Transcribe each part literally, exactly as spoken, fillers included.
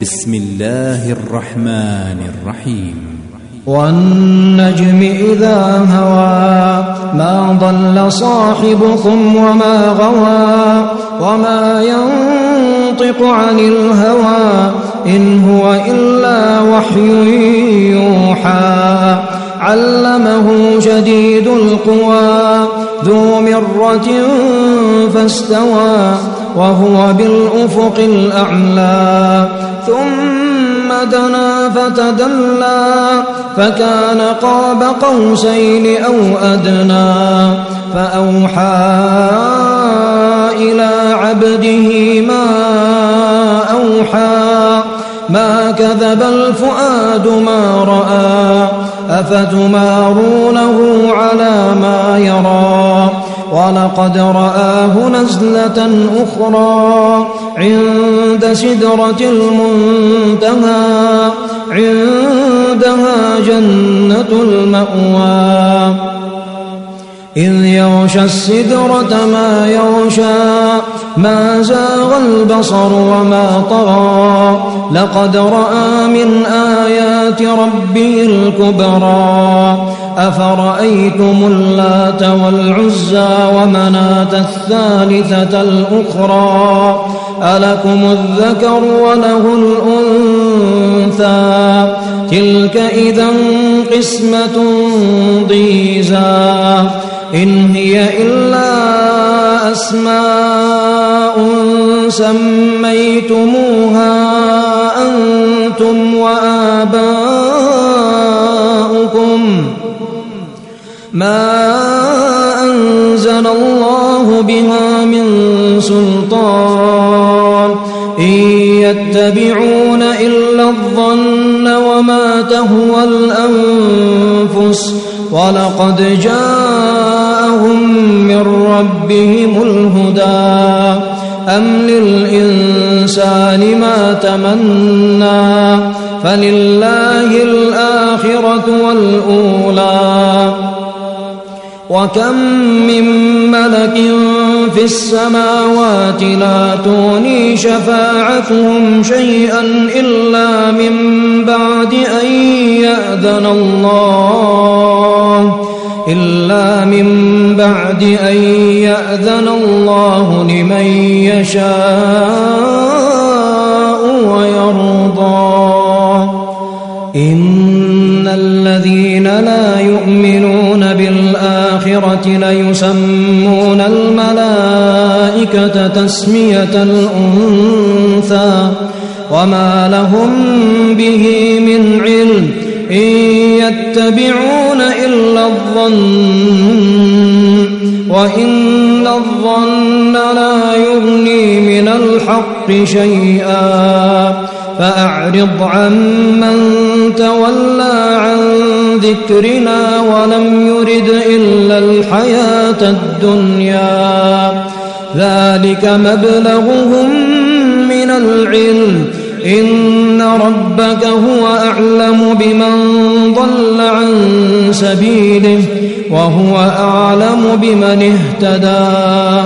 بسم الله الرحمن الرحيم. والنجم إذا هوى ما ضل صاحبكم وما غوى وما ينطق عن الهوى إن هو إلا وحي يوحى علمه شديد القوى ذو مرة فاستوى وهو بالأفق الأعلى ثم دنا فتدلى فكان قاب قوسين أو أدنى فأوحى إلى عبده ما أوحى ما كذب الفؤاد ما رأى أفتمارونه على ما يرى ولقد رآه نزلة أخرى عند سدرة المنتهى عندها جنة المأوى إذ يغشى السدرة ما يغشى ما زاغ البصر وما طغى لقد رأى من آيات ربه الكبرى أفرأيتم اللات والعزى ومناة الثالثة الأخرى ألكم الذكر وله الأنثى تلك إذا قسمة ضيزى إن هي إلا أسماء سميتموها أنتم وآباؤكم ما أنزل الله بها من سلطان إن يتبعون إلا الظن وما تهوى الأنفس ولقد جاءهم من ربهم الهدى أم للإنسان ما تمنى فلله الآخرة والأولى وكم من ملك في السماوات لا تغني شفاعتهم شيئا إلا من بعد أن يأذن الله إلا من بعد أن يأذن الله لمن يشاء ويرضى إن الذين لا يؤمنون بالآخرة ليسمون الملائكة تسمية الأنثى وما لهم به من علم إن يتبعون إلا الظن وإن الظن لا يغني من الحق شيئا فأعرض عمن تولى عن ذكرنا ولم يرد إلا الحياة الدنيا ذلك مبلغهم من العلم إن ربك هو أعلم بمن ضل عن سبيله وهو أعلم بمن اهتدى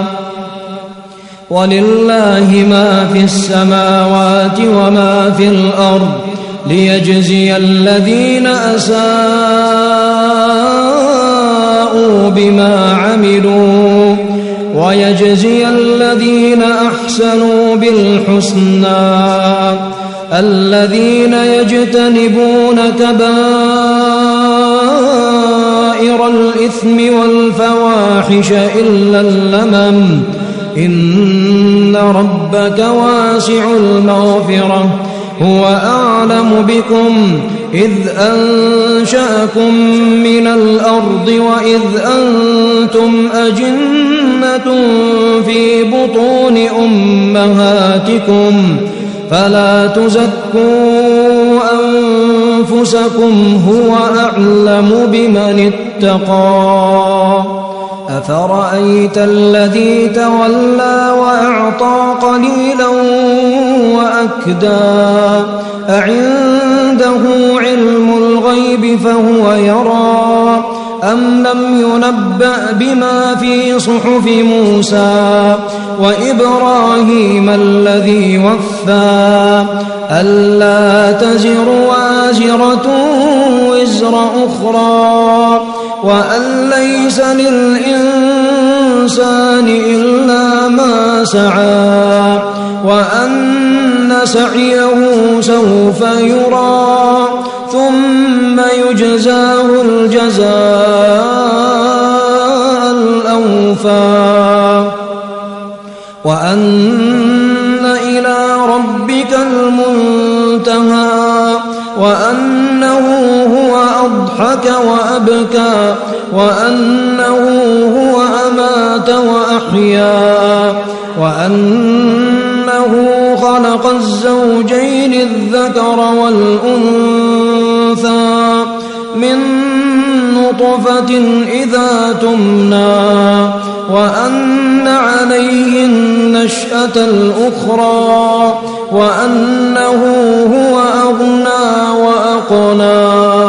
ولله ما في السماوات وما في الأرض ليجزي الذين أساءوا بما عملوا ويجزي الذين أحسنوا بالحسنى الذين يجتنبون كبائر الإثم والفواحش إلا اللمم إن ربك واسع المغفرة هو أعلم بكم إذ أنشأكم من الأرض وإذ أنتم أجنة في بطون أمهاتكم فلا تزكوا أنفسكم هو أعلم بمن اتقى أفرأيت الذي تولى وأعطى قليلا وأكدى أعنده علم الغيب فهو يرى أم لم ينبأ بما في صحف موسى وإبراهيم الذي وفى ألا تزر وازرة وزر أخرى وأن ليس للإنسان إلا ما سعى وأن سعيه سوف يرى ثم يجزاه الجزاء الأوفى وأن إلى ربك المنتهى وأنه هو أضحك وأبكى وأنه هو أمات وأحيا وأنه خلق الزوجين الذكر والأنثى من نطفة إذا تمنى وأن عليه النشأة الأخرى وأنه هو أغنى وأقنى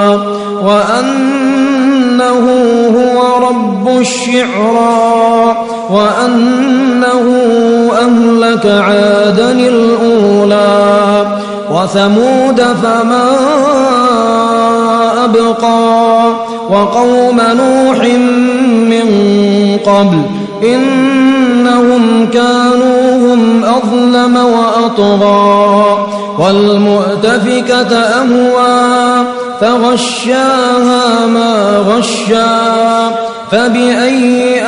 وأنه هو رب الشعرى وأنه أهلك عادا الأولى وثمود فما أبقى وقوم نوح من قبل إنهم كانوا هم أظلم وأطغى والمؤتفكة أهوى فغشاها ما غشا فبأي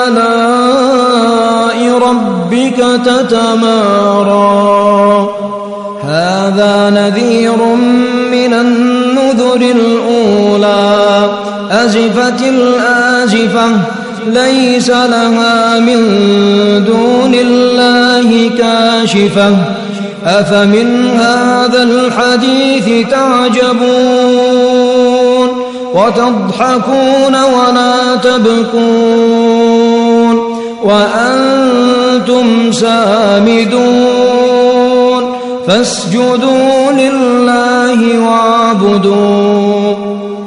آلاء ربك تتمارى هذا نذير من النذر الأولى أزفت الآزفة ليس لها من دون الله كاشفة أفمن هذا الحديث تعجبون وتضحكون ولا تبكون وأنتم سامدون فاسجدوا لله واعبدوا